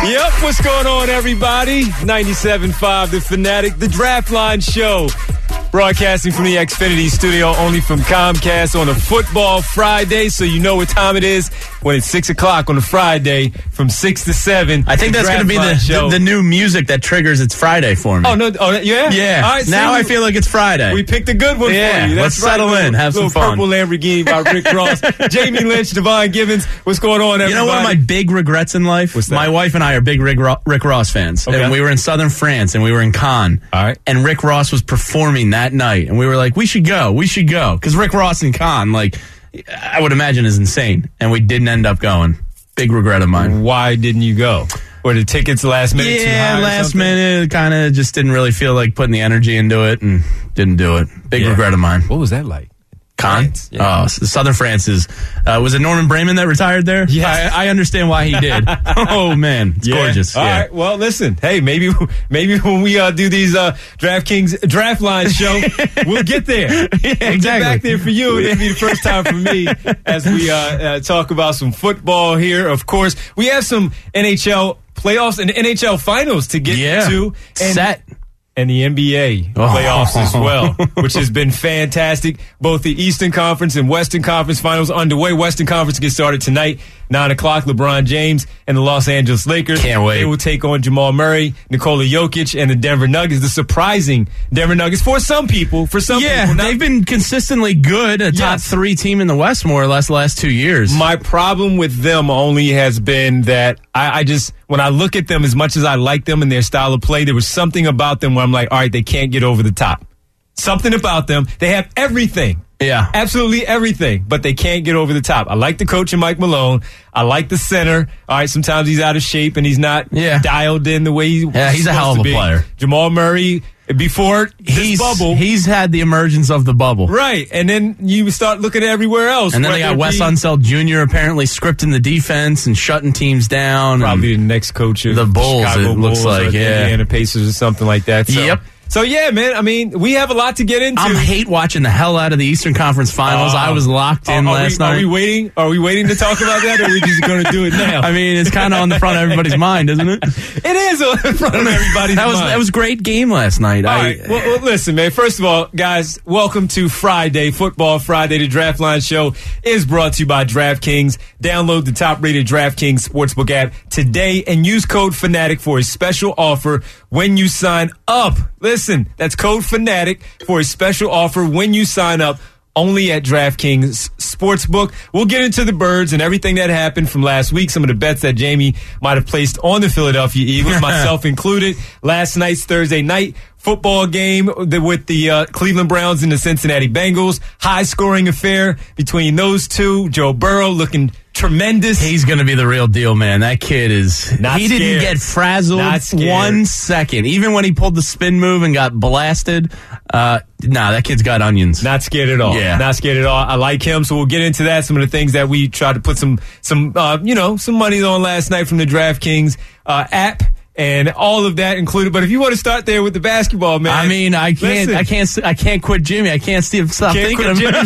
Yep, what's going on, everybody? 97.5, The Fanatic, the Draft Line Show. Broadcasting from the Xfinity studio, only from Comcast on a football Friday, so you know what time it is when it's 6 o'clock on a Friday from 6 to 7. I think that's going to be the new music that triggers it's Friday for me. Oh, no, yeah? Yeah. All right, now I feel like it's Friday. We picked a good one for you. That's let's settle in, have some fun. Purple Lamborghini by Rick Ross. Jamie Lynch, Devon Gibbons. What's going on, everybody? You know one of my big regrets in life? What's that? My wife and I are big Rick Ross fans. Okay. And we were in southern France, and we were in Cannes. All right. And Rick Ross was performing that night. And we were like, we should go. Because Rick Ross in Cannes, like, I would imagine is insane. And we didn't end up going. Big regret of mine. Why didn't you go? Or the tickets last minute too high? Yeah, last minute. Kind of just didn't really feel like putting the energy into it and didn't do it. Big regret of mine. What was that like? France? Yeah. Oh, southern France is. Was it Norman Brayman that retired there? Yes. I understand why he did. Oh, man. It's gorgeous. All right. Well, listen. Hey, maybe when we do these DraftKings Draft Line show, we'll get there. Yeah, we'll get back there for you. It'll be the first time for me as we talk about some football here. Of course, we have some NHL playoffs and NHL finals to get to. And the NBA playoffs as well, which has been fantastic. Both the Eastern Conference and Western Conference finals underway. Western Conference gets started tonight, 9 o'clock. LeBron James and the Los Angeles Lakers. Can't wait. They will take on Jamal Murray, Nikola Jokic, and the Denver Nuggets. The surprising Denver Nuggets for some people. Yeah, they've been consistently good. A top 3 team in the West, more or less, the last 2 years. My problem with them only has been that I just, when I look at them, as much as I like them and their style of play, there was something about them where I'm like, all right, they can't get over the top. Something about them. They have everything. Yeah. Absolutely everything, but they can't get over the top. I like the coach in Mike Malone. I like the center. All right, sometimes he's out of shape and he's not dialed in the way he's he's a hell of a player. Jamal Murray, before this bubble. He's had the emergence of the bubble. Right, and then you start looking everywhere else. And then they got Wes Unseld Jr. apparently scripting the defense and shutting teams down. Probably the next coach of the Bulls, Chicago it looks Bulls like, or the Indiana Pacers or something like that. So. Yep. So, yeah, man, I mean, we have a lot to get into. I hate watching the hell out of the Eastern Conference Finals. I was locked in last night. Are we waiting to talk about that, or are we just going to do it now? I mean, it's kind of on the front of everybody's mind, isn't it? It is on the front of everybody's mind. That was a great game last night. All right. Well, listen, man. First of all, guys, welcome to Friday, Football Friday. The Draft Line Show is brought to you by DraftKings. Download the top-rated DraftKings Sportsbook app today and use code FANATIC for a special offer when you sign up. Listen, that's code FANATIC for a special offer when you sign up only at DraftKings Sportsbook. We'll get into the birds and everything that happened from last week, some of the bets that Jamie might have placed on the Philadelphia Eagles, myself included. Last night's Thursday night football game with the Cleveland Browns and the Cincinnati Bengals. High-scoring affair between those two. Joe Burrow looking tremendous. He's going to be the real deal, man. That kid is... Not he scared. Didn't get frazzled 1 second. Even when he pulled the spin move and got blasted, that kid's got onions. Not scared at all. Yeah. Not scared at all. I like him, so we'll get into that. Some of the things that we tried to put some money on last night from the DraftKings app. And all of that included. But if you want to start there with the basketball, man. I mean, I can't quit Jimmy. I can't stop thinking of Jimmy.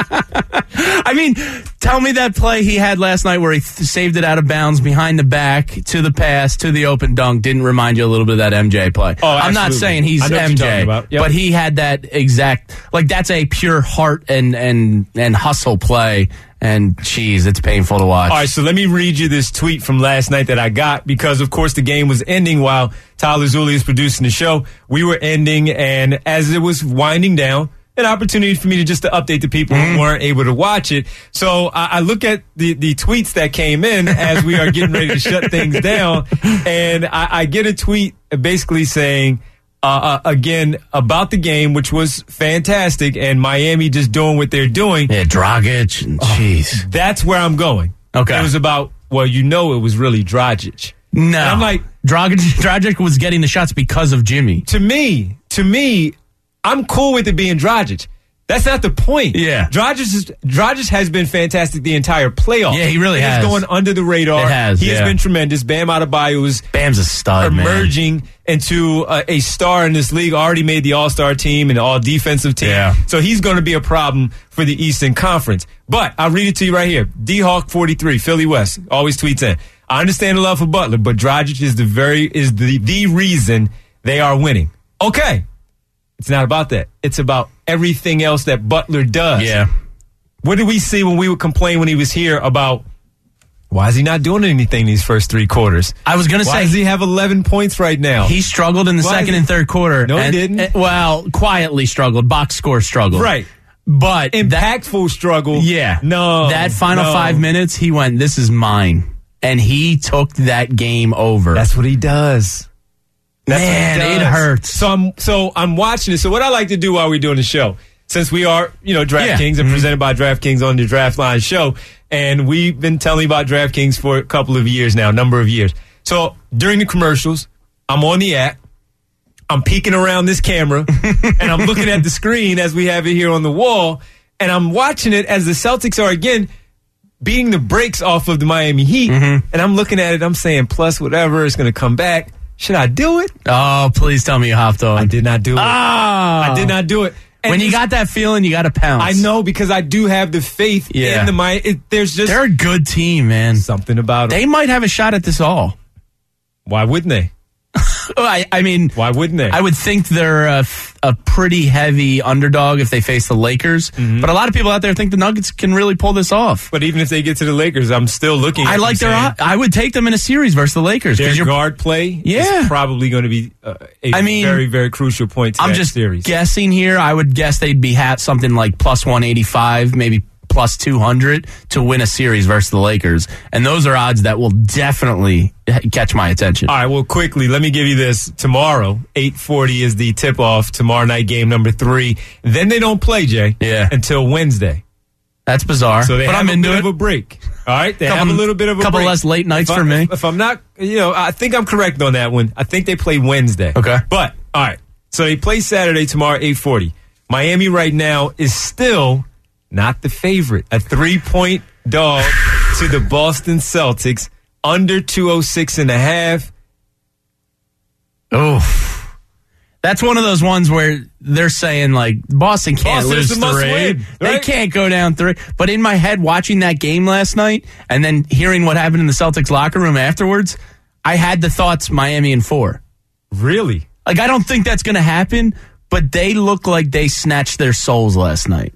I mean, tell me that play he had last night where he saved it out of bounds behind the back to the pass to the open dunk didn't remind you a little bit of that MJ play. Oh, I'm not saying he's MJ, but he had that exact, like, that's a pure heart and hustle play. And, geez, it's painful to watch. All right, so let me read you this tweet from last night that I got because, of course, the game was ending while Tyler Zulli is producing the show. We were ending, and as it was winding down, an opportunity for me to update the people who weren't able to watch it. So I look at the tweets that came in as we are getting ready to shut things down, and I get a tweet basically saying, again, about the game, which was fantastic, and Miami just doing what they're doing. Yeah, Dragic, and jeez. That's where I'm going. Okay. It was about, it was really Dragic. No. And I'm like, Dragic was getting the shots because of Jimmy. To me, I'm cool with it being Dragic. That's not the point. Yeah. Dragic has been fantastic the entire playoff. Yeah, he really has. He's going under the radar. It has, He has been tremendous. Bam Adebayo is Bam's a stud, emerging into a star in this league. Already made the All-Star team and the All-Defensive team. Yeah. So he's going to be a problem for the Eastern Conference. But I'll read it to you right here. D-Hawk 43, Philly West, always tweets in. I understand the love for Butler, but Dragic is the reason they are winning. Okay. It's not about that. It's about everything else that Butler does. Yeah. What did we see when we would complain when he was here about why is he not doing anything these first 3 quarters? I was going to say. Why does he have 11 points right now? He struggled in the second and third quarter. No, he didn't. Well, quietly struggled. Box score struggled. Right. But impactful struggle. Yeah. No. That final 5 minutes, he went, this is mine. And he took that game over. That's what he does. Man, it hurts. So I'm watching it. So what I like to do while we're doing the show, since we are, DraftKings and presented by DraftKings on the Draft Line show, and we've been telling you about DraftKings for a couple of years now, number of years. So during the commercials, I'm on the app. I'm peeking around this camera, and I'm looking at the screen as we have it here on the wall, and I'm watching it as the Celtics are, again, beating the brakes off of the Miami Heat, and I'm looking at it, I'm saying, plus whatever, it's going to come back. Should I do it? Oh, please tell me you hopped on. I did not do it. I did not do it. And when you got that feeling, you got to pounce. I know, because I do have the faith in the Miami. They're a good team, man. Something about them. They might have a shot at this all. Why wouldn't they? I mean, why wouldn't they? I would think they're a pretty heavy underdog if they face the Lakers. But a lot of people out there think the Nuggets can really pull this off. But even if they get to the Lakers, I'm still looking at I would take them in a series versus the Lakers. Their guard play is probably going to be very, very crucial point to that series. I'm just guessing here. I would guess they'd be something like plus 185, maybe plus 200 to win a series versus the Lakers. And those are odds that will definitely catch my attention. All right, well, quickly, let me give you this. Tomorrow, 8:40 is the tip-off, tomorrow night game number 3. Then they don't play, Jay, until Wednesday. That's bizarre. So they have a bit of a break. All right, they have a little bit of a break. A couple less late nights for me. If I'm not, I think I'm correct on that one. I think they play Wednesday. Okay. But, all right, so they play Saturday, tomorrow, 8:40. Miami right now is still not the favorite. A 3-point dog to the Boston Celtics, under 206.5. Oh, that's one of those ones where they're saying, like, Boston can't lose 3. Right? They can't go down 3. But in my head, watching that game last night and then hearing what happened in the Celtics locker room afterwards, I had the thoughts Miami in 4. Really? Like, I don't think that's going to happen, but they look like they snatched their souls last night.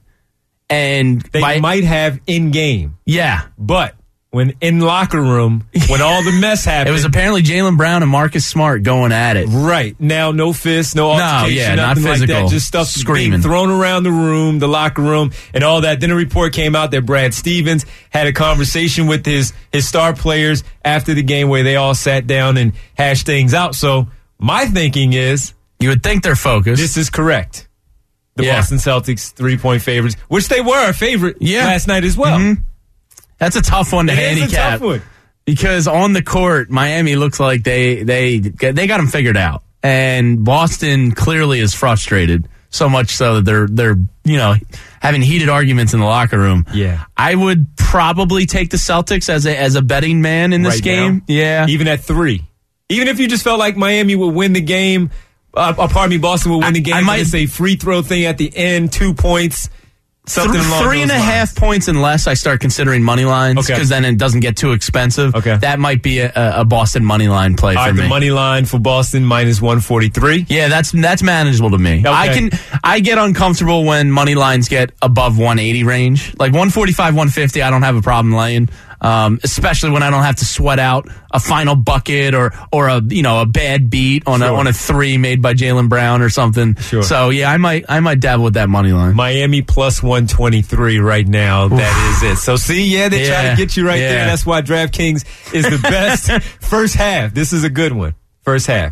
And they might have in game. Yeah. But when in locker room, when all the mess happened. It was apparently Jaylen Brown and Marcus Smart going at it. Right. Now, no fists, no altercation, nothing not physical. Like that. Just stuff screaming. Being thrown around the room, the locker room, and all that. Then a report came out that Brad Stevens had a conversation with his star players after the game where they all sat down and hashed things out. So my thinking is, you would think they're focused. This is correct. The Boston Celtics 3-point favorites, which they were a favorite last night as well. That's a tough one to handicap. It's a tough one. Because on the court, Miami looks like they got them figured out. And Boston clearly is frustrated, so much so that they're having heated arguments in the locker room. Yeah. I would probably take the Celtics as a betting man in this game. Now, yeah. Even at 3. Even if you just felt like Miami would win the game, Boston will win the game. I might say free throw thing at the end, 2 points, something along 3.5 points and less. I start considering money lines because then it doesn't get too expensive. Okay, that might be a Boston money line play for me. The money line for Boston minus 143. Yeah, that's manageable to me. Okay. I get uncomfortable when money lines get above 180 range, like 145, 150. I don't have a problem laying. Especially when I don't have to sweat out a final bucket or a bad beat on a 3 made by Jaylen Brown or something. Sure. So yeah, I might dabble with that money line. Miami plus 123 right now. Oof. That is it. So see, they try to get you right there. That's why DraftKings is the best. First half. This is a good one. First half.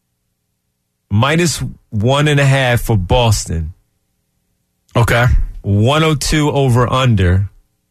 Minus 1.5 for Boston. Okay. 102 over under.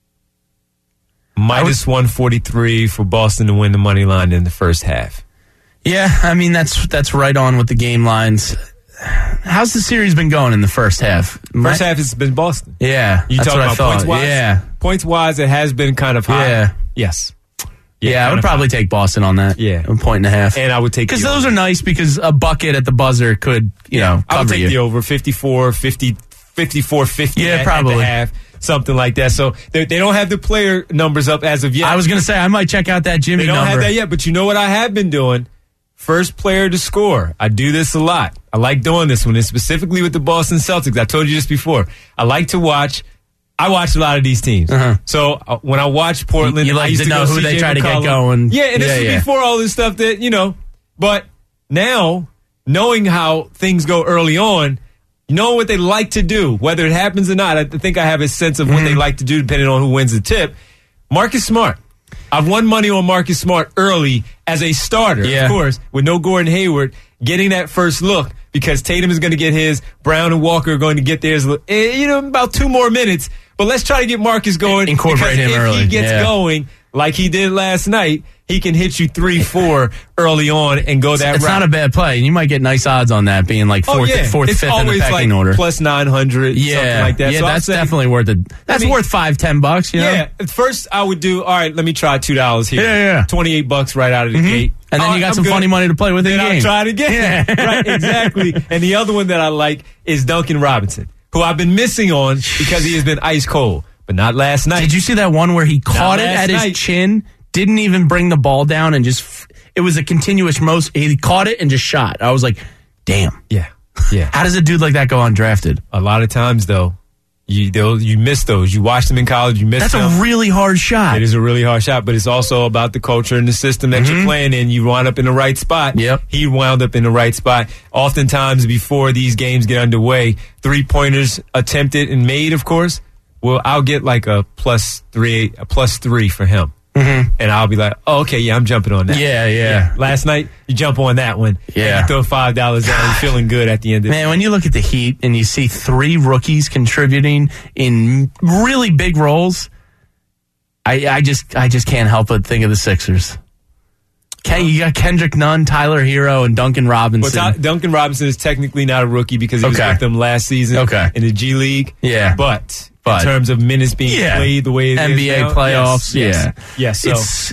Minus 143 for Boston to win the money line in the first half. Yeah, I mean, that's right on with the game lines. How's the series been going in the first half? First half has been Boston. Yeah, you talking about points-wise? Yeah. Points-wise, it has been kind of high. Yeah. Yes. Yeah, I would probably take Boston on that. Yeah. 1.5. And I would take because those are nice because a bucket at the buzzer could, cover I would take you. the over 54, 50, 50. Yeah, probably. At the half. something like that. So they don't have the player numbers up as of yet. I was going to say, I might check out that Jimmy number. They don't have that yet, but you know what I have been doing? First player to score. I do this a lot. I like doing this one, and specifically with the Boston Celtics. I told you this before. I like to watch. I watch a lot of these teams. So when I watch Portland, you like I used to know who they try to get going. Yeah, and this was before all this stuff that, but now, knowing how things go early on, knowing what they like to do, whether it happens or not, I think I have a sense of what they like to do depending on who wins the tip. Marcus Smart. I've won money on Marcus Smart early as a starter, of course, with no Gordon Hayward, getting that first look because Tatum is going to get his, Brown and Walker are going to get theirs, about 2 more minutes. But let's try to get Marcus going. Incorporate him early. If he gets going like he did last night, he can hit you 3-4 early on and go that route. It's not a bad play. And you might get nice odds on that being like fourth, fifth in the pecking order. Plus 900, something like that. Yeah, so that's definitely worth it. That's worth $5-10, you know? Yeah, at first I would do, all right, let me try $2 here. Yeah. $28 right out of the gate. And then you got some funny money to play with in the game. I'll try it again. Yeah. Right, exactly. And the other one that I like is Duncan Robinson, who I've been missing on because he has been ice cold. But not last night. Did you see that one where he caught it at his chin, didn't even bring the ball down, and it was a continuous he caught it and just shot. I was like, damn. Yeah. How does a dude like that go undrafted? A lot of times, though, you miss those. You watch them in college, you miss them. That's a really hard shot. It is a really hard shot, but it's also about the culture and the system that you're playing in. You wind up in the right spot. Yep. He wound up in the right spot. Oftentimes, before these games get underway, 3-pointers attempted and made, of course. Well, I'll get like a plus 3 for him. And I'll be like, oh, okay, I'm jumping on that. Yeah. Last night, you jump on that one. Yeah. And you throw $5 down, feeling good at the end of it. Man, when you look at the Heat and you see 3 rookies contributing in really big roles, I just can't help but think of the Sixers. You got Kendrick Nunn, Tyler Hero, and Duncan Robinson. Well, Duncan Robinson is technically not a rookie because he was with them last season in the G League. Yeah. But in terms of minutes being played the way it is NBA now, playoffs, yes.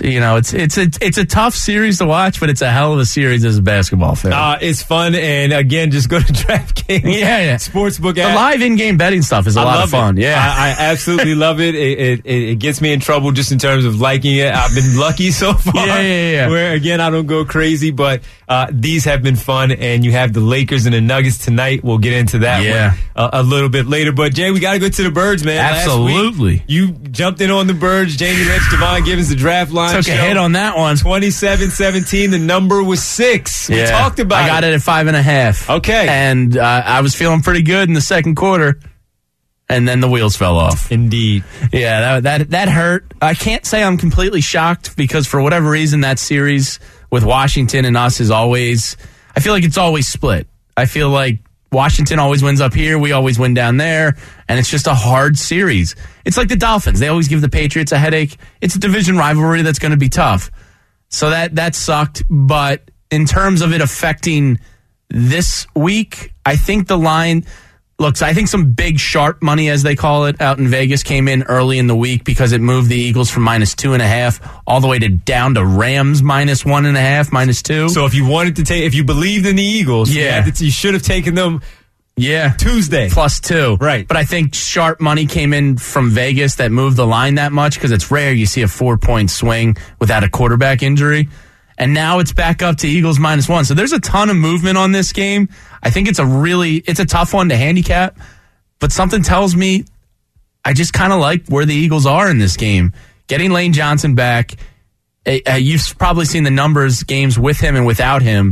So it's a tough series to watch, but it's a hell of a series as a basketball fan. It's fun, and again, just go to DraftKings. Sportsbook app. The live in-game betting stuff is a lot of fun. I absolutely love it. It gets me in trouble just in terms of liking it. I've been lucky so far. Where again, I don't go crazy, but these have been fun, and you have the Lakers and the Nuggets tonight. We'll get into that one a little bit later. But Jay, we got to go to the Birds, man. Absolutely. Last week, you jumped in on the Birds. Jamie Rich, Devon Gibbons, the Draft Line Took show. a hit on that one. 27-17. The number was 6. We talked about it. I got it at 5.5. Okay. And I was feeling pretty good in the second quarter. And then the wheels fell off. Indeed. Yeah, that hurt. I can't say I'm completely shocked because for whatever reason, that series with Washington and us is always, I feel like it's always split. I feel like Washington always wins up here. We always win down there. And it's just a hard series. It's like the Dolphins. They always give the Patriots a headache. It's a division rivalry that's going to be tough. So that sucked. But in terms of it affecting this week, I think the line... Look, I think some big sharp money, as they call it, out in Vegas came in early in the week because it moved the Eagles from -2.5 all the way down to Rams -1.5, -2. So if you wanted to if you believed in the Eagles, you should have taken them. Tuesday +2, right? But I think sharp money came in from Vegas that moved the line that much because it's rare you see a 4-point swing without a quarterback injury. And now it's back up to Eagles -1. So there's a ton of movement on this game. I think it's a tough one to handicap, but something tells me I just kind of like where the Eagles are in this game. Getting Lane Johnson back, you've probably seen the numbers, games with him and without him.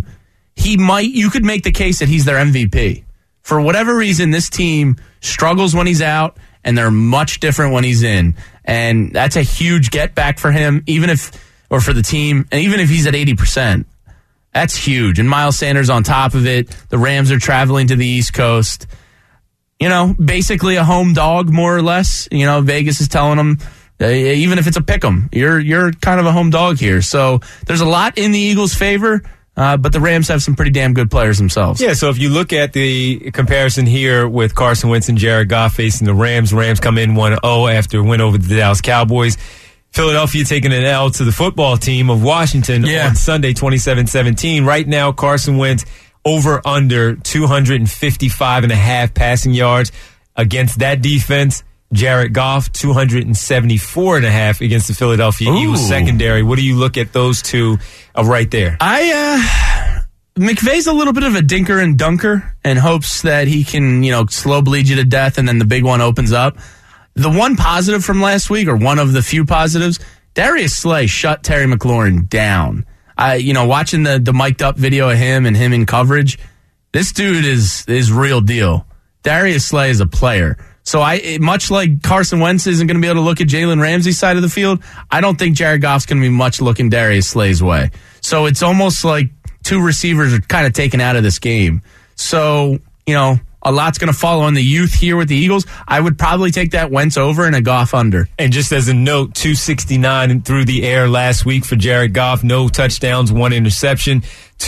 You could make the case that he's their MVP. For whatever reason, this team struggles when he's out, and they're much different when he's in. And that's a huge get back for him, or for the team, and even if he's at 80%, that's huge. And Miles Sanders on top of it. The Rams are traveling to the East Coast. Basically a home dog, more or less. Vegas is telling them, even if it's a pick 'em, you're kind of a home dog here. So there's a lot in the Eagles' favor, but the Rams have some pretty damn good players themselves. Yeah, so if you look at the comparison here with Carson Wentz and Jared Goff facing the Rams come in 1-0 after a win over the Dallas Cowboys. Philadelphia taking an L to the football team of Washington on Sunday, 27-17. Right now, Carson Wentz over under 255.5 passing yards against that defense. Jared Goff, 274.5 against the Philadelphia Eagles secondary. What do you look at those two right there? McVay's a little bit of a dinker and dunker and hopes that he can, slow bleed you to death and then the big one opens up. The one positive from last week, or one of the few positives, Darius Slay shut Terry McLaurin down. Watching the mic'd up video of him and him in coverage, this dude is real deal. Darius Slay is a player. So much like Carson Wentz isn't going to be able to look at Jalen Ramsey's side of the field, I don't think Jared Goff's going to be much looking Darius Slay's way. So it's almost like two receivers are kind of taken out of this game. So, a lot's going to follow on the youth here with the Eagles. I would probably take that Wentz over and a Goff under. And just as a note, 269 through the air last week for Jared Goff. No touchdowns, 1 interception.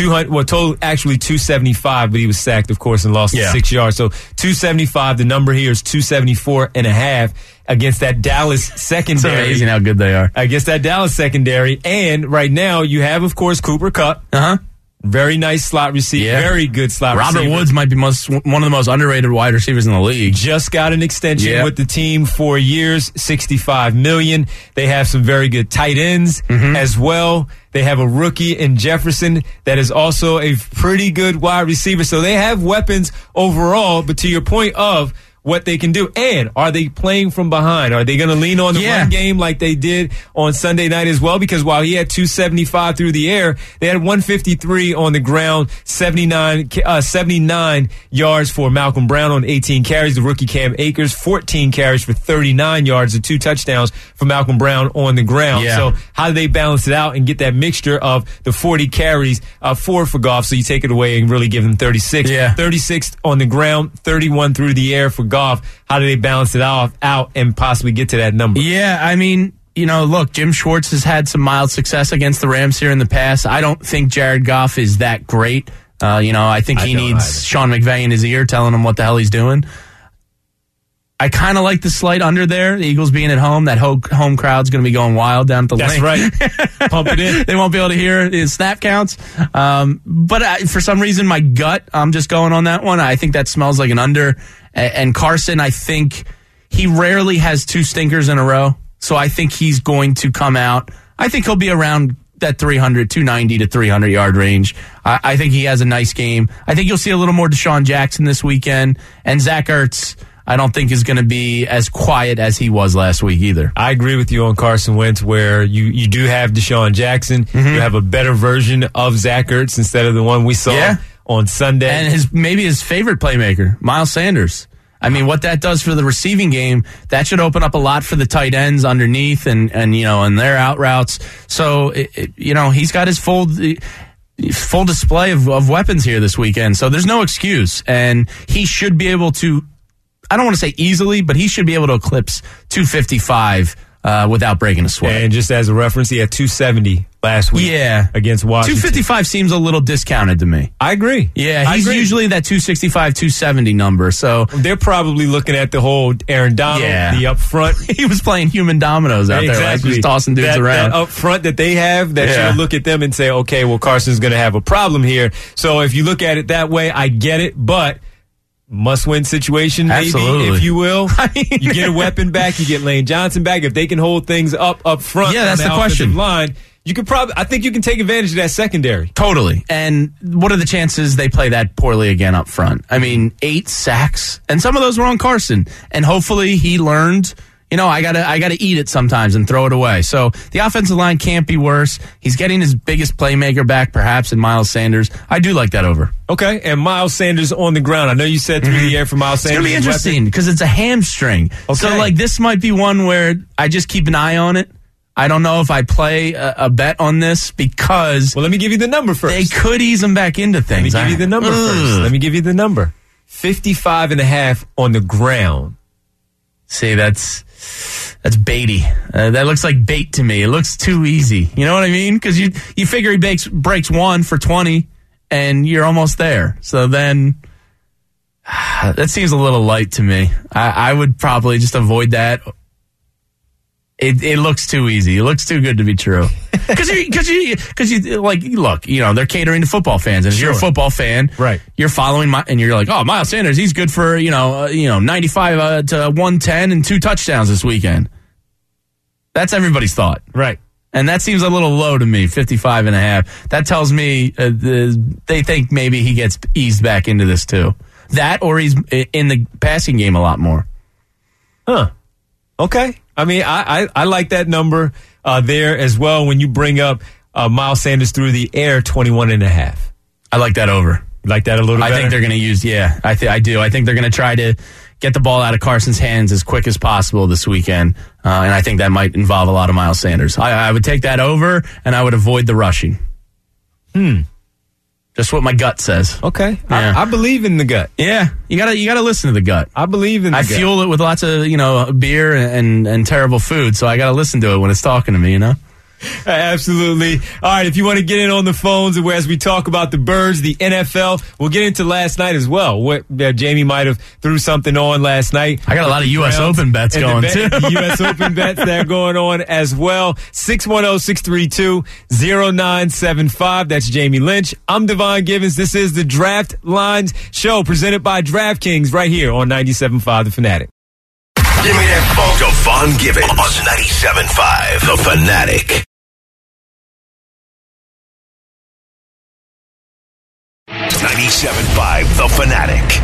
275, but he was sacked, of course, and lost 6 yards. So 275, the number here is 274.5 against that Dallas secondary. It's amazing how good they are. Against that Dallas secondary. And right now you have, of course, Cooper Kupp. Very nice slot receiver. Yeah. Very good slot receiver. Robert Woods might be one of the most underrated wide receivers in the league. Just got an extension with the team, 4 years, $65 million. They have some very good tight ends as well. They have a rookie in Jefferson that is also a pretty good wide receiver. So they have weapons overall. But to your point of what they can do, and are they playing from behind? Are they going to lean on the run game like they did on Sunday night as well? Because while he had 275 through the air, they had 153 on the ground, 79 yards for Malcolm Brown on 18 carries. The rookie Cam Akers, 14 carries for 39 yards and 2 touchdowns for Malcolm Brown on the ground. So how do they balance it out and get that mixture of the 40 carries for Goff? So you take it away and really give them 36. 36 on the ground, 31 through the air for Goff. How do they balance it out and possibly get to that number? Yeah, I mean, look, Jim Schwartz has had some mild success against the Rams here in the past. I don't think Jared Goff is that great. I think he needs Sean McVay in his ear telling him what the hell he's doing. I kind of like the slight under there. The Eagles being at home, that home crowd's going to be going wild down at the lane. That's right. Pump it in. They won't be able to hear his snap counts. But for some reason, my gut, I'm just going on that one. I think that smells like an under. And Carson, I think he rarely has 2 stinkers in a row. So I think he's going to come out. I think he'll be around that 290 to 300 yard range. I think he has a nice game. I think you'll see a little more Deshaun Jackson this weekend. And Zach Ertz, I don't think is going to be as quiet as he was last week either. I agree with you on Carson Wentz, where you do have Deshaun Jackson. You have a better version of Zach Ertz instead of the one we saw on Sunday. And maybe his favorite playmaker, Miles Sanders. I mean, what that does for the receiving game, that should open up a lot for the tight ends underneath and their out routes. So, he's got his full display of weapons here this weekend. So there's no excuse. And he should be able to, I don't want to say easily, but he should be able to eclipse 255 without breaking a sweat. And just as a reference, he had 270 last week against Washington. 255 seems a little discounted to me. I agree. Yeah, he's usually that 265, 270 number. So they're probably looking at the whole Aaron Donald, the up front. He was playing human dominoes out there. Like he was tossing dudes around. That up front that they have, that you look at them and say, okay, well, Carson's going to have a problem here. So if you look at it that way, I get it, but must-win situation, maybe, if you will. You get a weapon back. You get Lane Johnson back. If they can hold things up front, that's the question. Line, you could I think you can take advantage of that secondary. Totally. And what are the chances they play that poorly again up front? I mean, 8 sacks, and some of those were on Carson. And hopefully he learned, I gotta eat it sometimes and throw it away. So the offensive line can't be worse. He's getting his biggest playmaker back, perhaps, in Miles Sanders. I do like that over. Okay, and Miles Sanders on the ground. I know you said through the air for Miles Sanders. It's going to be interesting because it's a hamstring. Okay. So, this might be one where I just keep an eye on it. I don't know if I play a bet on this because... Well, let me give you the number first. They could ease him back into things. Let me give you the number first. Let me give you the number. 55.5 on the ground. See, that's baity. That looks like bait to me. It looks too easy. You know what I mean? Because you figure he breaks 1 for 20, and you're almost there. So then that seems a little light to me. I would probably just avoid that. It looks too easy. It looks too good to be true. Because you like, look, they're catering to football fans, and if you're a football fan, right, you're following and you're like, oh, Miles Sanders, he's good for 95 to 110 and 2 touchdowns this weekend. That's everybody's thought, right? And that seems a little low to me, 55.5. That tells me they think maybe he gets eased back into this too. That, or he's in the passing game a lot more. Huh. Okay. I mean, I like that number there as well when you bring up Miles Sanders through the air, 21.5. I like that over. You like that a little better? I think they're going to use, I do. I think they're going to try to get the ball out of Carson's hands as quick as possible this weekend. And I think that might involve a lot of Miles Sanders. I would take that over, and I would avoid the rushing. Just what my gut says. Okay. Yeah. I believe in the gut. Yeah. You gotta listen to the gut. I believe in the gut. I fuel it with lots of, beer and terrible food, so I gotta listen to it when it's talking to me, Absolutely. All right, if you want to get in on the phones as we talk about the Birds, the NFL, we'll get into last night as well. Jamie might have threw something on last night. I got a lot of U.S. Open bets going, too. U.S. Open bets that are going on as well. 610-632-0975. That's Jamie Lynch. I'm Devon Givens. This is the Draft Lines Show presented by DraftKings right here on 97.5 The Fanatic. Give me that phone. Devon Givens on 97.5 The Fanatic. 97.5 The Fanatic.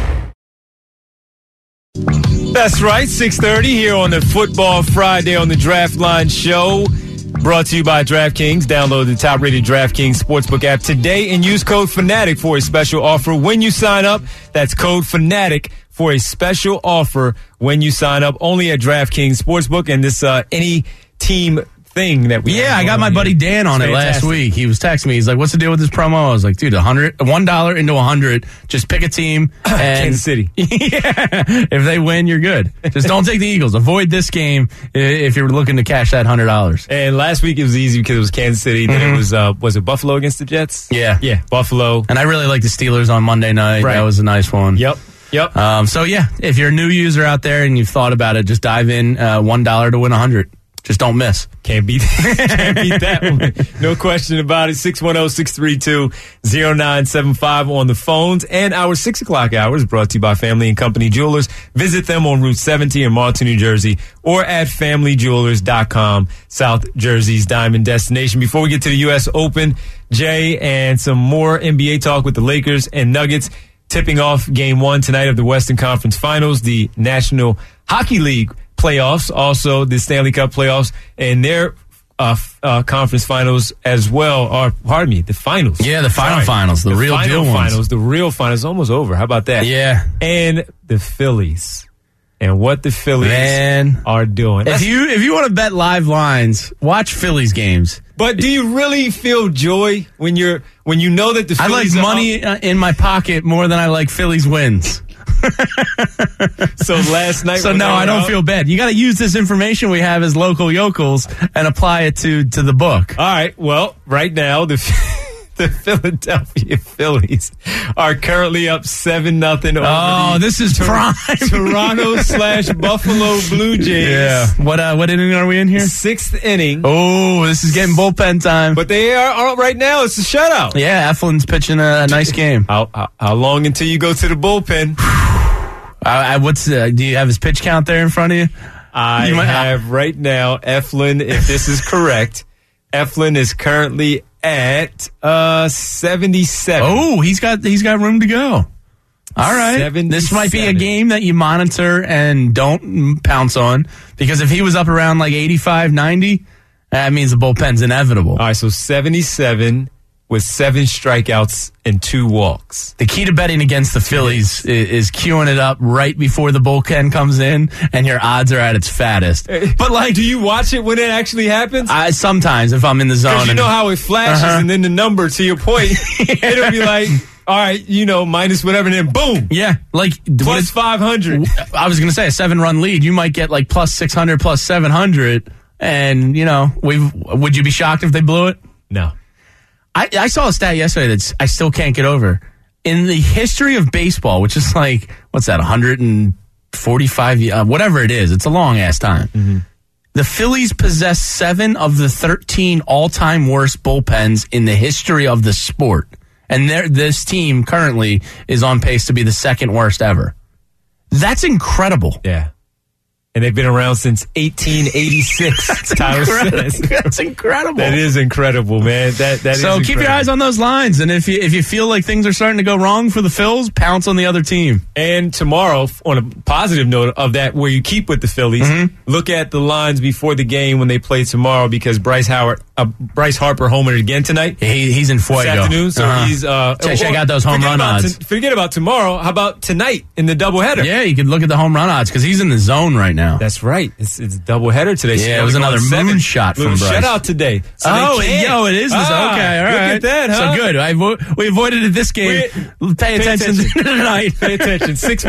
That's right, 6:30 here on the Football Friday on the Draft Line Show. Brought to you by DraftKings. Download the top-rated DraftKings Sportsbook app today and use code FANATIC for a special offer when you sign up. That's code FANATIC for a special offer when you sign up. Only at DraftKings Sportsbook, and this any team thing that we I got my buddy Dan on it last week. He was texting me. He's like, what's the deal with this promo? I was like, dude, $1 into 100. Just pick a team. And Kansas City. If they win, you're good. Just don't take the Eagles. Avoid this game if you're looking to cash that $100. And last week it was easy because it was Kansas City. Then it was it Buffalo against the Jets? Yeah. Yeah, Buffalo. And I really like the Steelers on Monday night. Right. That was a nice one. Yep. So if you're a new user out there and you've thought about it, just dive in $1 to win 100. Just don't miss. Can't beat that one. No question about it. 610-632-0975 on the phones. And our 6 o'clock hour is brought to you by Family and Company Jewelers. Visit them on Route 70 in Marlton, New Jersey, or at FamilyJewelers.com, South Jersey's diamond destination. Before we get to the U.S. Open, Jay, and some more NBA talk with the Lakers and Nuggets, tipping off Game 1 tonight of the Western Conference Finals, the National Hockey League playoffs, also the Stanley Cup playoffs, and their conference finals as well. The finals. Yeah, the finals. The real deal finals. The real finals. Almost over. How about that? Yeah. And the Phillies. And what the Phillies are doing. If you want to bet live lines, watch Phillies games. But do you really feel joy when you know that the Phillies I like money in my pocket more than I like Phillies wins. So last night. So no, I don't feel bad. You got to use this information we have as local yokels and apply it to the book. All right. Well, right now the Philadelphia Phillies are currently up 7-0 over this is prime. Toronto/Buffalo Blue Jays. Yeah. What inning are we in here? 6th inning. Oh, this is getting bullpen time. But they are right now. It's a shutout. Yeah, Eflin's pitching a nice game. How long until you go to the bullpen? Do you have his pitch count there in front of you? I have right now. Eflin, if this is correct, Eflin is currently at 77. Oh, he's got room to go. All right. 77. This might be a game that you monitor and don't pounce on, because if he was up around like 85, 90, that means the bullpen's inevitable. All right, so 77 with 7 strikeouts and 2 walks. The key to betting against the Phillies is queuing it up right before the bullpen comes in, and your odds are at its fattest. But do you watch it when it actually happens? Sometimes if I'm in the zone. Because you know how it flashes, and then the number, to your point, it'll be like, all right, minus whatever, and then boom. Yeah, like plus 500. I was going to say a 7-run lead. You might get like plus 600, plus 700, and would you be shocked if they blew it? No. I saw a stat yesterday that I still can't get over. In the history of baseball, which is like, what's that, 145, whatever it is, it's a long-ass time. Mm-hmm. The Phillies possess 7 of the 13 all-time worst bullpens in the history of the sport. And this team currently is on pace to be the second worst ever. That's incredible. Yeah. And they've been around since 1886. Tyler says. That's incredible. That is incredible, man. That is so keep your eyes on those lines, and if you feel like things are starting to go wrong for the Phils, pounce on the other team. And tomorrow, on a positive note of that, where you keep with the Phillies, look at the lines before the game when they play tomorrow, because Bryce Harper homered again tonight. He's in Fuego this afternoon, so he's check out those home run odds. Forget about tomorrow. How about tonight in the doubleheader? Yeah, you can look at the home run odds because he's in the zone right now. That's right. It's a doubleheader today. Yeah, it was another moonshot from Bryce. Shutout today. So it is. Okay, all right. Look at that, huh? So good. We avoided it this game. Pay attention tonight. Pay attention.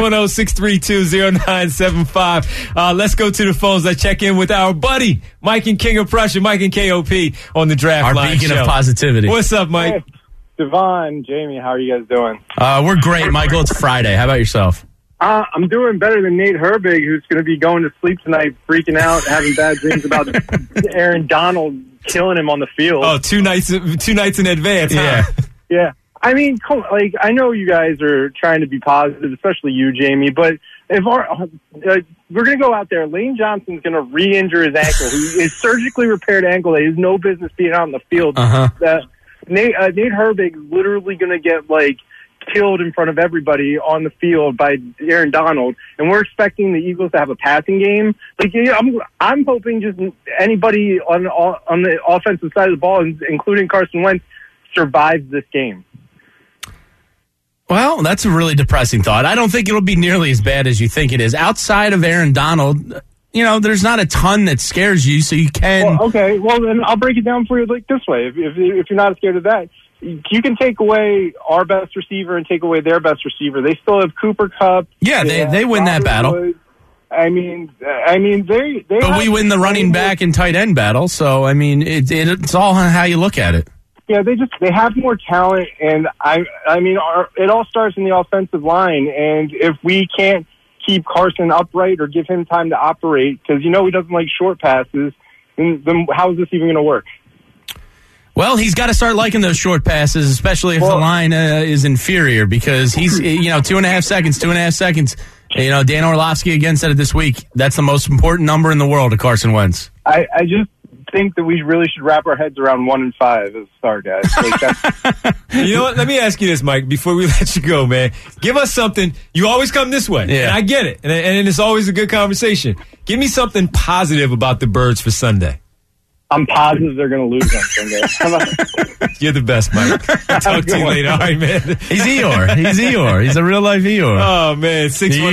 610-632-0975. Let's go to the phones. Let's check in with our buddy, Mike and King of Prussia, Mike and KOP on the Draft Line beacon show. Of positivity. What's up, Mike? Hey, Devon, Jamie, how are you guys doing? We're great, Michael. It's Friday. How about yourself? I'm doing better than Nate Herbig, who's going to be going to sleep tonight, freaking out, having bad dreams about Aaron Donald killing him on the field. Oh, two nights in advance. Yeah, huh? Yeah. I mean, I know you guys are trying to be positive, especially you, Jamie, but if we're going to go out there, Lane Johnson's going to re-injure his ankle. His surgically repaired ankle that he has no business being out in the field. Nate Herbig is literally going to get killed in front of everybody on the field by Aaron Donald, and we're expecting the Eagles to have a passing game. I'm hoping just anybody on the offensive side of the ball, including Carson Wentz, survives this game. Well, that's a really depressing thought. I don't think it'll be nearly as bad as you think it is. Outside of Aaron Donald, there's not a ton that scares you, so you can... Well, okay, well, then I'll break it down for you this way. If you're not scared of that, you can take away our best receiver and take away their best receiver. They still have Cooper Kupp. Yeah, they win that battle. Woods. I mean, they. But we win the running back and tight end battle. So it's all on how you look at it. Yeah, they have more talent, and it all starts in the offensive line. And if we can't keep Carson upright or give him time to operate, because he doesn't like short passes, then how is this even going to work? Well, he's got to start liking those short passes, especially if the line is inferior, because he's, 2.5 seconds. Dan Orlovsky again said it this week. That's the most important number in the world to Carson Wentz. I just think that we really should wrap our heads around 1 and 5 as a start, guys. You know what? Let me ask you this, Mike, before we let you go, man. Give us something. You always come this way. Yeah. And I get it. And it's always a good conversation. Give me something positive about the Birds for Sunday. I'm positive they're going to lose on Sunday. You're the best, Mike. I'll talk to you later. All right, man. He's Eeyore. He's a real-life Eeyore. Oh, man.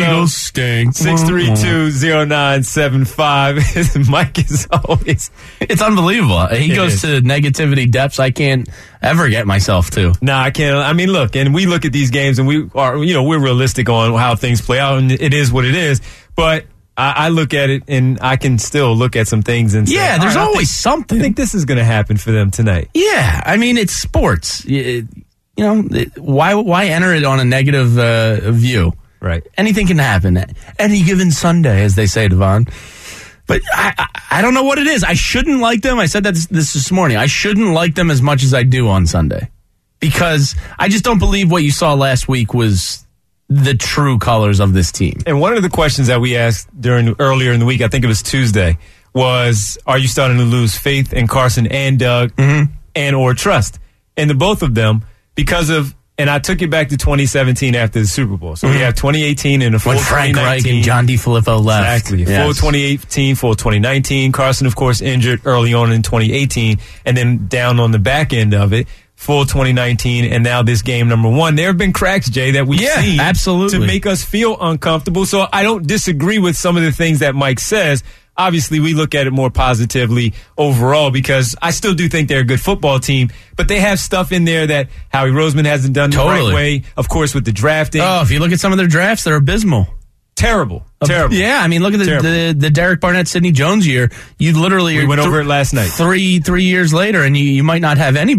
610-632-0975. Mike is always... It's unbelievable. He goes to negativity depths I can't ever get myself to. Nah, I can't. I mean, look, and we look at these games, and we're realistic on how things play out, and it is what it is. But... I look at it, and I can still look at some things and say, yeah, there's always something. I think this is going to happen for them tonight. Yeah, I mean, it's sports. Why enter it on a negative view? Right. Anything can happen. Any given Sunday, as they say, Devon. But I don't know what it is. I shouldn't like them. I said that this morning. I shouldn't like them as much as I do on Sunday, because I just don't believe what you saw last week was the true colors of this team. And one of the questions that we asked earlier in the week, I think it was Tuesday, was, are you starting to lose faith in Carson and Doug and or trust? And the both of them, because of, and I took it back to 2017 after the Super Bowl. So we have 2018 and a full when Frank 2019. Reich and John DeFilippo left. Exactly. Yes. Full 2018, full 2019. Carson, of course, injured early on in 2018, and then down on the back end of it. Full 2019, and now this game number 1. There have been cracks, Jay, that we've seen absolutely to make us feel uncomfortable. So I don't disagree with some of the things that Mike says. Obviously, we look at it more positively overall, because I still do think they're a good football team, but they have stuff in there that Howie Roseman hasn't done the right way. Of course, with the drafting. Oh, if you look at some of their drafts, they're abysmal. Terrible. Yeah, I mean, look at the Derek Barnett, Sidney Jones year. You literally we went over it last night. 3 years later, and you might not have anybody.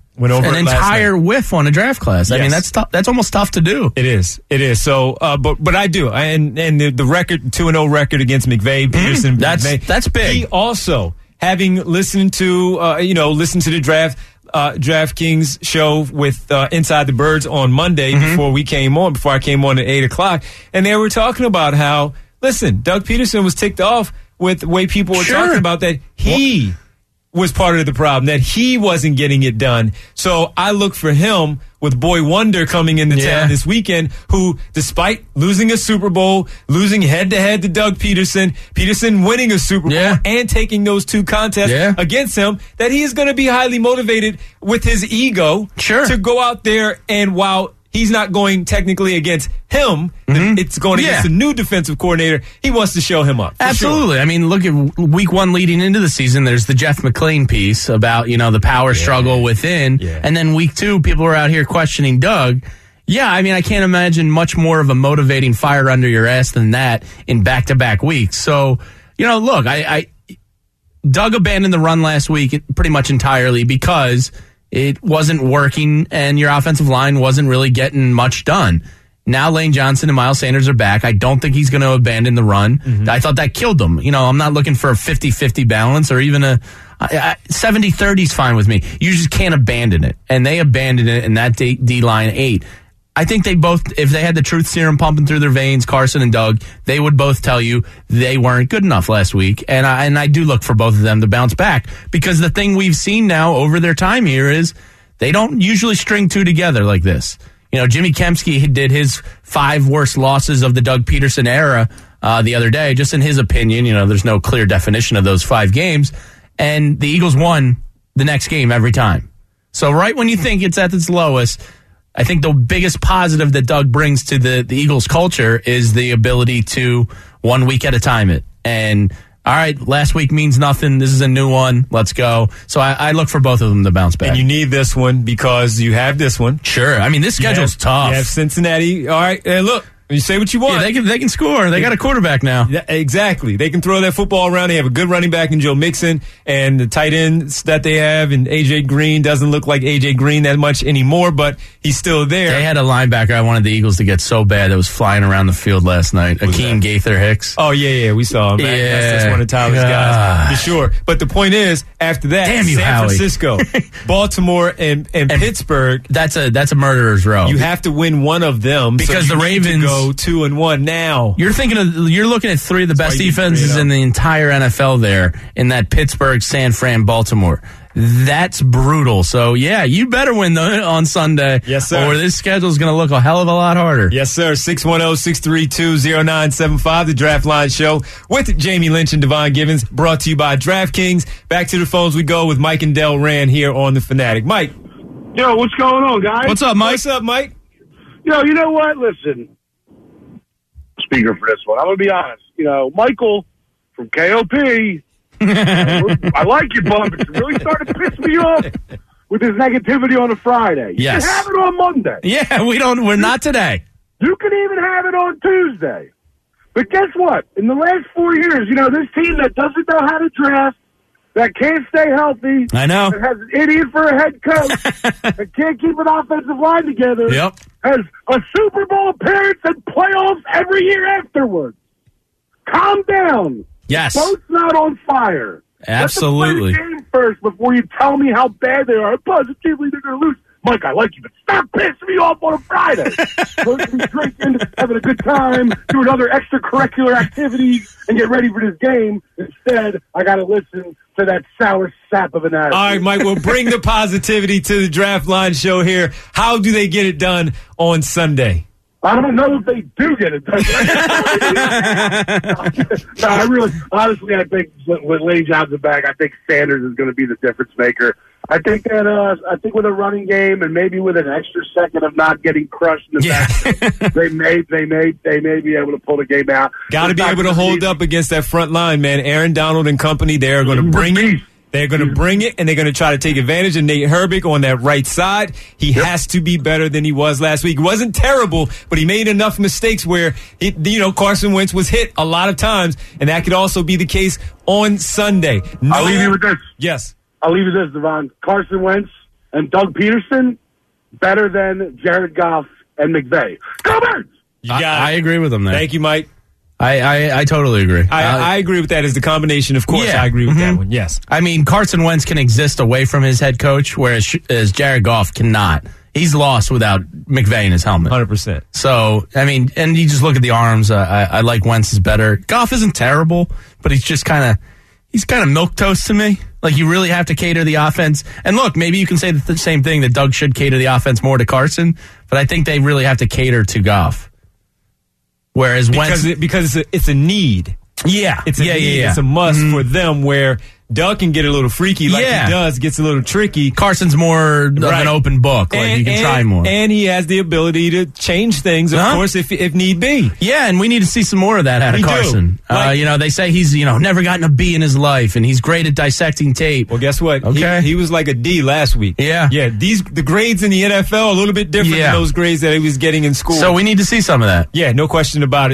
Went over an entire whiff on a draft class. Yes. I mean, that's tough. That's almost tough to do. It is. So, but I do. And the record, 2-0 record against McVay, Peterson. That's big. He also, having listened to, the DraftKings show with Inside the Birds on Monday before I came on at 8:00, and they were talking about how, listen, Doug Peterson was ticked off with the way people were talking about that he was part of the problem, that he wasn't getting it done. So I look for him with Boy Wonder coming into town this weekend, who, despite losing a Super Bowl, losing head-to-head to Doug Peterson winning a Super Bowl and taking those two contests against him, that he is going to be highly motivated with his ego to go out there, and while he's not going technically against him, it's going against the new defensive coordinator, he wants to show him up. Absolutely. Sure. I mean, look at week 1 leading into the season. There's the Jeff McClain piece about, the power struggle within. Yeah. And then week 2, people are out here questioning Doug. Yeah, I mean, I can't imagine much more of a motivating fire under your ass than that in back-to-back weeks. So, look, Doug abandoned the run last week pretty much entirely because it wasn't working and your offensive line wasn't really getting much done. Now Lane Johnson and Miles Sanders are back. I don't think he's going to abandon the run. I thought that killed them. I'm not looking for a 50-50 balance or even a 70-30 is fine with me. You just can't abandon it. And they abandoned it, and that D-line ate. I think they both, if they had the truth serum pumping through their veins, Carson and Doug, they would both tell you they weren't good enough last week. And I do look for both of them to bounce back, because the thing we've seen now over their time here is they don't usually string two together like this. Jimmy Kempski did his 5 worst losses of the Doug Peterson era the other day, just in his opinion. There's no clear definition of those 5 games. And the Eagles won the next game every time. So right when you think it's at its lowest, I think the biggest positive that Doug brings to the Eagles culture is the ability to 1 week at a time it. And, all right, last week means nothing. This is a new one. Let's go. So I look for both of them to bounce back. And you need this one because you have this one. Sure. I mean, this schedule's tough. You have Cincinnati. All right, hey, look. You say what you want. Yeah, they can score. They got a quarterback now. Yeah, exactly. They can throw that football around. They have a good running back in Joe Mixon, and the tight ends that they have, and A.J. Green doesn't look like A.J. Green that much anymore, but he's still there. They had a linebacker I wanted the Eagles to get so bad that was flying around the field last night. Akeem Gaither-Hicks. Oh, yeah, we saw him. Yeah. That's one of Tyler's guys, for sure. But the point is, after that, San Francisco, Baltimore, and Pittsburgh. That's a murderer's row. You have to win one of them because so the Ravens go 2-1 now. You're looking at 3 of the best defenses in the entire NFL there in that Pittsburgh, San Fran, Baltimore. That's brutal. So, yeah, you better win on Sunday. Yes, sir. Or this schedule's going to look a hell of a lot harder. Yes, sir. 610-632-0975, the Draft Line Show with Jamie Lynch and Devon Givens, brought to you by DraftKings. Back to the phones we go with Mike and Del Rand here on The Fanatic. Mike. Yo, what's going on, guys? What's up, Mike? What's up, Mike? Yo, you know what? Listen. Speaker for this one. I'm going to be honest. Michael from KOP, I like you, bud, but you're really starting to piss me off with his negativity on a Friday. You yes. can have it on Monday. Yeah, we're not today. You can even have it on Tuesday. But guess what? In the last 4 years, this team that doesn't know how to draft, that can't stay healthy, I know, that has an idiot for a head coach, that can't keep an offensive line together, has a Super Bowl appearance and playoffs every year afterwards. Calm down. Yes. Boat's not on fire. Absolutely. Let them play the game first before you tell me how bad they are. Positively, they're going to lose. Mike, I like you, but stop pissing me off on a Friday. Supposed to be drinking, having a good time, doing other extracurricular activities, and get ready for this game. Instead, I got to listen to that sour sap of an attitude. All right, Mike, we'll bring the positivity to the Draft Line Show here. How do they get it done on Sunday? I don't know if they do get it done. Honestly, I think with Lane Johnson back, I think Sanders is going to be the difference maker. I think with a running game and maybe with an extra second of not getting crushed in the back, they may be able to pull the game out. Got to be able to hold up against that front line, man. Aaron Donald and company, they are going to bring it. They're going to bring it, and they're going to try to take advantage of Nate Herbig on that right side. He has to be better than he was last week. He wasn't terrible, but he made enough mistakes where, Carson Wentz was hit a lot of times, and that could also be the case on Sunday. I'll leave you with this. Yes. I'll leave you with this, Devon. Carson Wentz and Doug Peterson better than Jared Goff and McVay. Go Birds! I agree with him there. Thank you, Mike. I totally agree. I agree with that as the combination. Of course, I agree with that one. Yes. I mean, Carson Wentz can exist away from his head coach, whereas Jared Goff cannot. He's lost without McVay in his helmet. 100%. So, I mean, and you just look at the arms. I like Wentz's better. Goff isn't terrible, but he's just kind of milquetoast to me. Like, you really have to cater the offense. And look, maybe you can say the same thing, that Doug should cater the offense more to Carson, but I think they really have to cater to Goff. Whereas because it's a need. Yeah. It's a need. It's a must for them, where Doug can get a little freaky like he does, gets a little tricky. Carson's more of an open book. Like, you can try more. And he has the ability to change things, of course, if need be. Yeah, and we need to see some more of that out of Carson. They say he's never gotten a B in his life, and he's great at dissecting tape. Well, guess what? Okay. He was like a D last week. Yeah. Yeah, the grades in the NFL are a little bit different than those grades that he was getting in school. So we need to see some of that. Yeah, no question about it.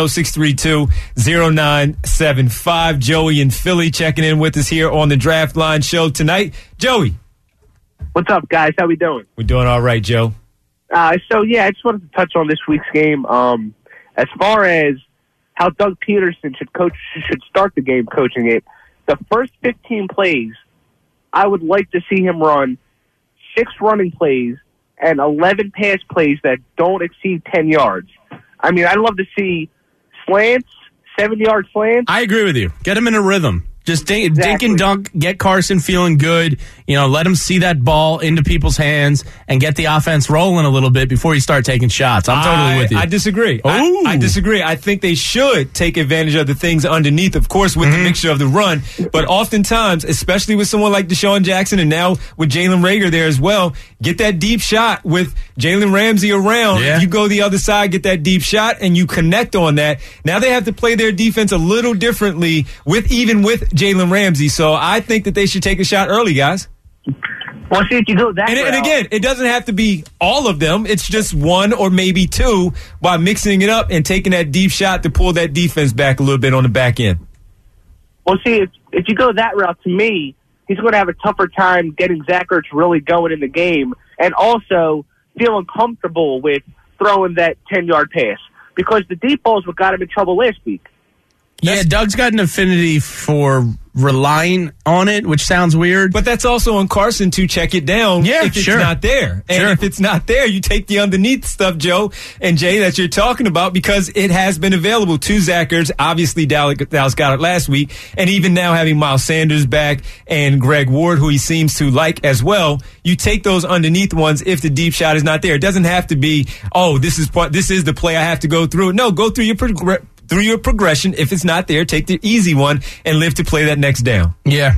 610-632-0975. Joey in Philly checking in with us here on the Draft Line Show tonight. Joey. What's up, guys? How we doing? We're doing all right, Joe. I just wanted to touch on this week's game. As far as how Doug Peterson should start the game coaching it, the first 15 plays, I would like to see him run 6 running plays and 11 pass plays that don't exceed 10 yards. I mean, I'd love to see slants, 7-yard slants. I agree with you. Get him in a rhythm. Just dink and dunk, get Carson feeling good. Let him see that ball into people's hands and get the offense rolling a little bit before you start taking shots. I'm totally with you. I disagree. I disagree. I think they should take advantage of the things underneath, of course, with the mixture of the run. But oftentimes, especially with someone like Deshaun Jackson and now with Jalen Reagor there as well, get that deep shot with Jalen Ramsey around. Yeah. You go the other side, get that deep shot, and you connect on that. Now they have to play their defense a little differently with Jalen Ramsey. So I think that they should take a shot early, guys. Well, see, if you go that and again, it doesn't have to be all of them. It's just one or maybe two by mixing it up and taking that deep shot to pull that defense back a little bit on the back end. Well, see, if you go that route, to me, he's going to have a tougher time getting Zach Ertz really going in the game and also feeling comfortable with throwing that 10-yard pass, because the deep ball is what got him in trouble last week. Yeah, Doug's got an affinity for relying on it, which sounds weird. But that's also on Carson to check it down if it's not there. And if it's not there, you take the underneath stuff, Joe and Jay, that you're talking about, because it has been available to Zach Ertz. Obviously, Dallas got it last week. And even now having Miles Sanders back and Greg Ward, who he seems to like as well, you take those underneath ones if the deep shot is not there. It doesn't have to be, this is the play I have to go through. No, go through your progression. If it's not there, take the easy one and live to play that next down. Yeah.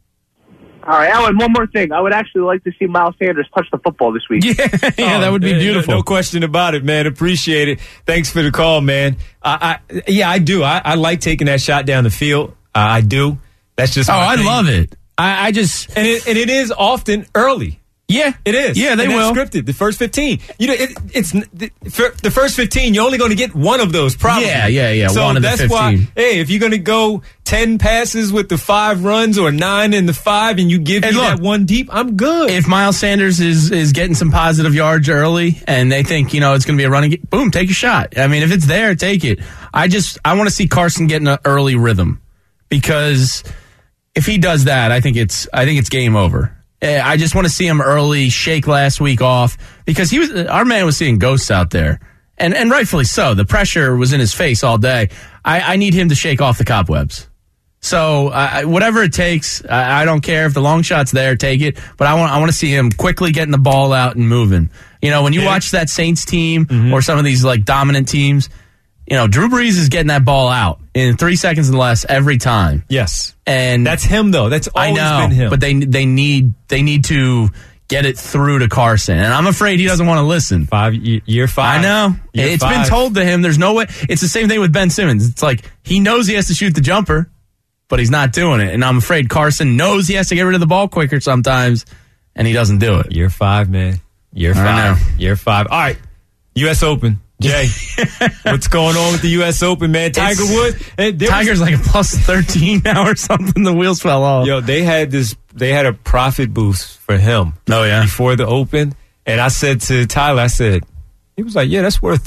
All right, Alan, one more thing. I would actually like to see Miles Sanders touch the football this week. Yeah, that would be beautiful. No question about it, man. Appreciate it. Thanks for the call, man. I do. I like taking that shot down the field. I do. That's just my thing. I love it. I just... And it is often early. Yeah, it is. Yeah, they will. Scripted. The first 15. It's the first 15. You're only going to get one of those, probably. Yeah. So one of the 15. That's why. Hey, if you're going to go 10 passes with the 5 runs or 9 in the 5, and you give me that one deep, I'm good. If Miles Sanders is getting some positive yards early, and they think it's going to be a running game, boom, take a shot. I mean, if it's there, take it. I want to see Carson getting an early rhythm, because if he does that, I think it's game over. I just want to see him early, shake last week off, because our man was seeing ghosts out there, and rightfully so. The pressure was in his face all day. I need him to shake off the cobwebs. So whatever it takes, I don't care if the long shot's there, take it. But I want to see him quickly getting the ball out and moving. When you watch that Saints team or some of these dominant teams, Drew Brees is getting that ball out in 3 seconds and less every time. Yes. And that's him, though. That's always been him. But they need to get it through to Carson. And I'm afraid he doesn't want to listen. Year 5. I know. It's been told to him. There's no way. It's the same thing with Ben Simmons. It's like he knows he has to shoot the jumper, but he's not doing it. And I'm afraid Carson knows he has to get rid of the ball quicker sometimes, and he doesn't do it. Year 5, man. Year 5. Year 5. All right. U.S. Open. Jay, what's going on with the U.S. Open, man? Tiger's like a plus 13 now or something. The wheels fell off. Yo, they had this they had a profit boost for him. Oh, yeah? Before the Open. And I said to Tyler, he was like, yeah, that's worth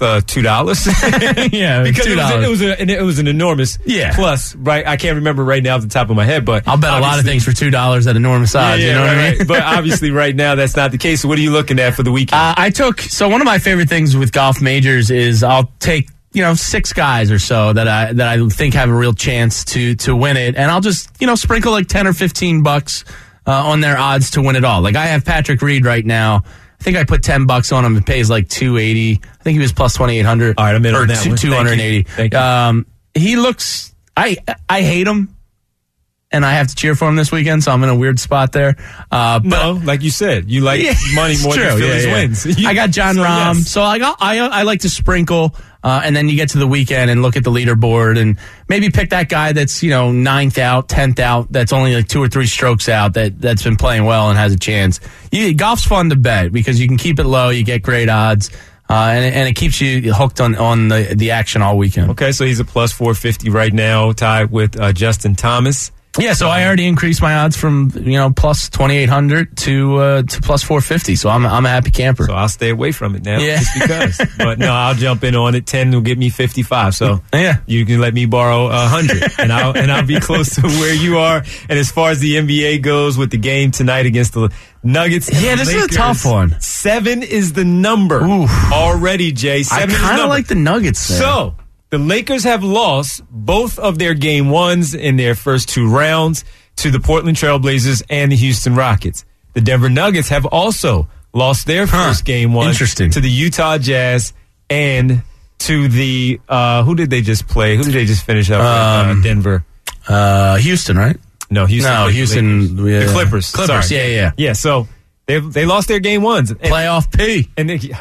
$2. Yeah, because $2. it was an enormous plus, right? I can't remember right now off the top of my head, but I'll bet a lot of things for $2 at enormous odds. You know what I mean? But obviously, right now that's not the case. So, what are you looking at for the weekend? One of my favorite things with golf majors is I'll take 6 guys or so that I think have a real chance to win it, and I'll just sprinkle like $10 or $15 on their odds to win it all. Like I have Patrick Reed right now. I think I put $10 on him. It pays like $280. I think he was plus 2,800. All right, I'm in on that one. 280. Thank you. He looks. I hate him, and I have to cheer for him this weekend. So I'm in a weird spot there. But like you said, you like money more than Phillies wins. I got John Rahm, so I like to sprinkle. And then you get to the weekend and look at the leaderboard and maybe pick that guy that's 9th out, 10th out, that's only like 2 or 3 strokes out that's been playing well and has a chance. Golf's fun to bet because you can keep it low, you get great odds, and it keeps you hooked on the action all weekend. Okay, so he's a plus 450 right now, tied with Justin Thomas. Yeah, so I already increased my odds from plus 2,800 to plus 450. So I'm a happy camper. So I'll stay away from it now, just because. But no, I'll jump in on it. 10 will get me 55. So you can let me borrow 100, and I'll be close to where you are. And as far as the NBA goes, with the game tonight against the Nuggets, and this Lakers, is a tough one. 7 is the number already, Jay. 7 I kind of like the Nuggets there. So the Lakers have lost both of their game 1s in their first 2 rounds to the Portland Trailblazers and the Houston Rockets. The Denver Nuggets have also lost their first game 1 to the Utah Jazz and to the who did they just play? Who did they just finish up with? Denver? Houston, right? No, Houston. No, Houston. The Clippers. Clippers, sorry. Yeah, so they lost their game 1s. Playoff P. And they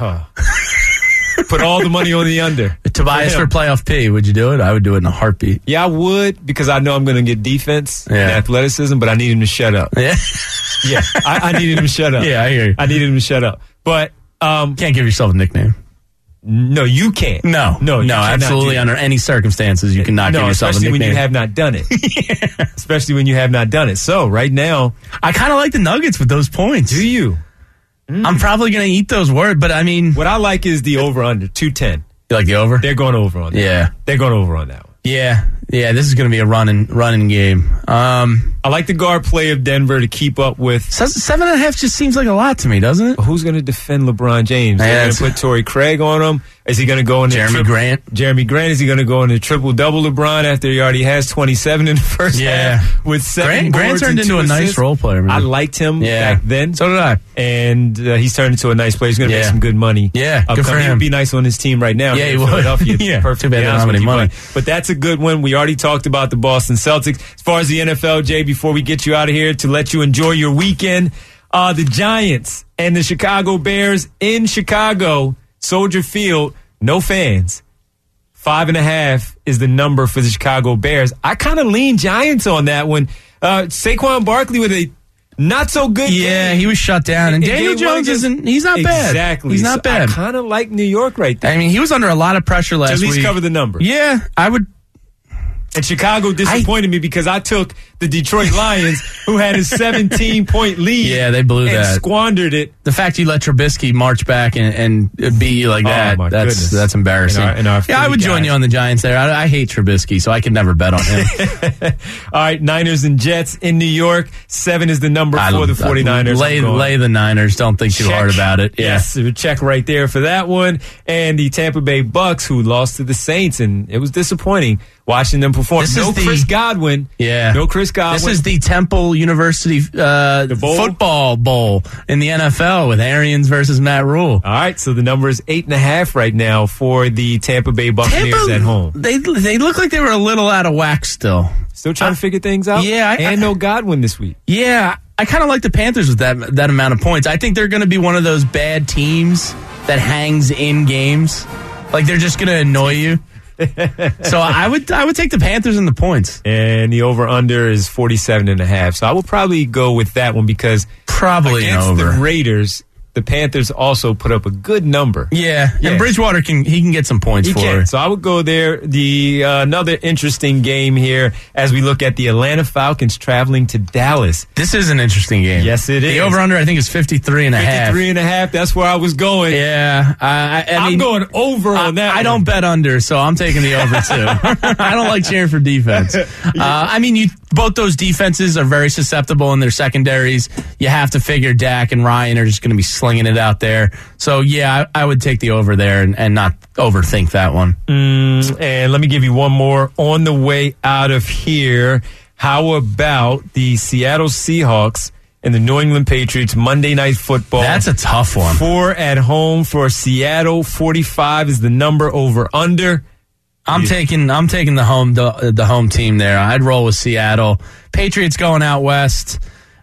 put all the money on the under. Tobias for playoff P. Would you do it? I would do it in a heartbeat. Yeah, I would, because I know I'm going to get defense and athleticism, but I need him to shut up. Yeah. Yeah, I needed him to shut up. Yeah, I hear you. I needed him to shut up. But can't give yourself a nickname. No, you can't. No, absolutely under any circumstances you cannot give yourself a nickname. Especially when you have not done it. Especially when you have not done it. So right now, I kind of like the Nuggets with those points. Do you? I'm probably going to eat those words, but I mean, what I like is the over/under 210. You like the over? They're going over on that. Yeah, they're going over on that one. Yeah. This is going to be a running game. I like the guard play of Denver to keep up with. 7.5 just seems like a lot to me, doesn't it? Who's going to defend LeBron James? They're going to put Torrey Craig on him. Is he going to go in Jeremy Grant? Jeremy Grant, is he going to go in the triple-double LeBron after he already has 27 in the first half with 7 Grant turned into a nice role player, man. I liked him back then. So did I. And he's turned into a nice player. He's going to make some good money. Yeah, good for him. He would be nice on his team right now. Yeah, he would. Philadelphia. Perfect. Too bad they don't have any money. But that's a good one. We already talked about the Boston Celtics. As far as the NFL, Jay, before we get you out of here to let you enjoy your weekend, the Giants and the Chicago Bears in Chicago, Soldier Field, no fans. 5.5 is the number for the Chicago Bears. I kind of lean Giants on that one. Saquon Barkley with a not so good game. Yeah, he was shut down. And Daniel Jones he's not bad. Exactly. He's not bad. I kind of like New York right there. I mean, he was under a lot of pressure last week. To at least cover the number. Yeah, I would. And Chicago disappointed me because I took the Detroit Lions, who had a 17-point lead. Yeah, they blew and squandered it. The fact you let Trubisky march back and beat you like that, that's embarrassing. I would join you on the Giants there. I hate Trubisky, so I could never bet on him. All right, Niners and Jets in New York. 7 is the number for the 49ers. Lay the Niners. Don't think too hard about it. Yeah. Yes, a check right there for that one. And the Tampa Bay Bucks, who lost to the Saints, and it was disappointing watching them perform. Chris Godwin. Yeah. No Chris Godwin. This is the Temple University football bowl in the NFL with Arians versus Matt Rule. All right, so the number is 8.5 right now for the Tampa Bay Buccaneers at home. They look like they were a little out of whack still. Still trying to figure things out? Yeah. And no Godwin this week. Yeah, I kind of like the Panthers with that amount of points. I think they're going to be one of those bad teams that hangs in games. Like, they're just going to annoy you. So I would take the Panthers and the points. And the over-under is 47.5. So I will probably go with that one because probably against an over. The Raiders, the Panthers also put up a good number. Yeah. And Bridgewater can get some points for it. So I would go there. The another interesting game here as we look at the Atlanta Falcons traveling to Dallas. This is an interesting game. Yes, it is. The over-under, I think, is 53.5. 53.5. That's where I was going. Yeah. I'm going over on that. I don't bet under, so I'm taking the over, too. I don't like cheering for defense. Both those defenses are very susceptible in their secondaries. You have to figure Dak and Ryan are just going to be slinging it out there. So, yeah, I would take the over there and not overthink that one. And let me give you one more on the way out of here. How about the Seattle Seahawks and the New England Patriots Monday Night Football? That's a tough one. 4 at home for Seattle. 45 is the number over under. I'm taking the home team there. I'd roll with Seattle. Patriots going out west.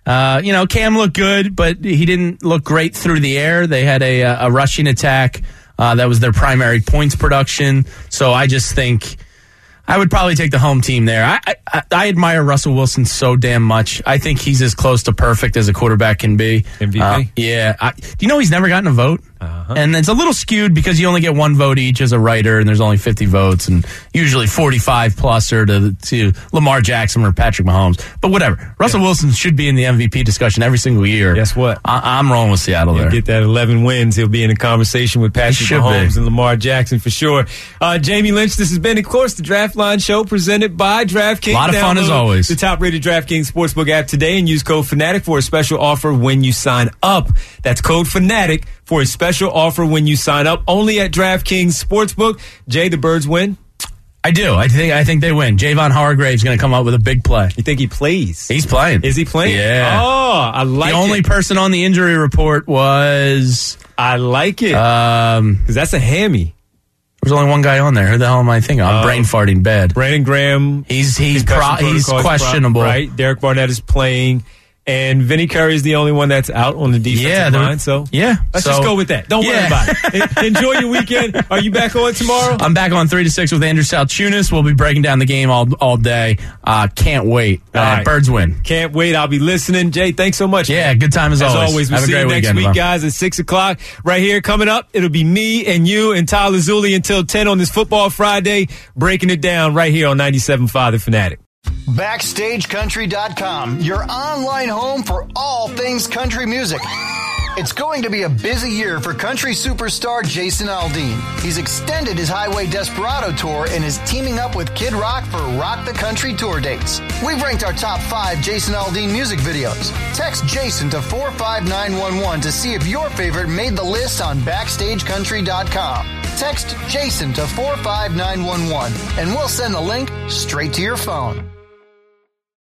Cam looked good, but he didn't look great through the air. They had a rushing attack. That was their primary points production. So I just think I would probably take the home team there. I admire Russell Wilson so damn much. I think he's as close to perfect as a quarterback can be. MVP? Do you know he's never gotten a vote? And it's a little skewed because you only get one vote each as a writer, and there's only 50 votes, and usually 45 plus are to Lamar Jackson or Patrick Mahomes. But whatever. Russell Wilson should be in the MVP discussion every single year. Guess what? I'm rolling with Seattle there. Get that 11 wins. He'll be in a conversation with Patrick Mahomes and Lamar Jackson for sure. Jamie Lynch, this has been, of course, the Draft Line Show presented by DraftKings. A lot of fun as always. The top-rated DraftKings Sportsbook app today and use code FANATIC for a special offer when you sign up. That's code FANATIC for a special offer when you sign up. Only at DraftKings Sportsbook. Jay, the Birds win? I do. I think they win. Javon Hargrave's going to come up with a big play. You think he plays? He's playing. Is he playing? Yeah. Oh, I like it. The only person on the injury report was... I like it. Because that's a hammy. There's only one guy on there. Who the hell am I thinking? I'm brain farting bad. Brandon Graham. He's questionable. Right. Derek Barnett is playing. And Vinny Curry is the only one that's out on the defensive line. So let's just go with that. Don't worry about it. Enjoy your weekend. Are you back on tomorrow? I'm back on 3 to 6 with Andrew Salchunas. We'll be breaking down the game all day. Can't wait. Birds win. Can't wait. I'll be listening. Jay, thanks so much. Yeah, good time as always. We'll see you next week, guys, at 6 o'clock. Right here coming up, it'll be me and you and Tyler Zulli until 10 on this Football Friday, breaking it down right here on 97.5 The Fanatic. BackstageCountry.com, your online home for all things country music. It's going to be a busy year for country superstar Jason Aldean. He's extended his Highway Desperado tour and is teaming up with Kid Rock for Rock the Country tour dates. We've ranked our top 5 Jason Aldean music videos. Text Jason to 45911 to see if your favorite made the list on BackstageCountry.com. Text Jason to 45911 and we'll send the link straight to your phone.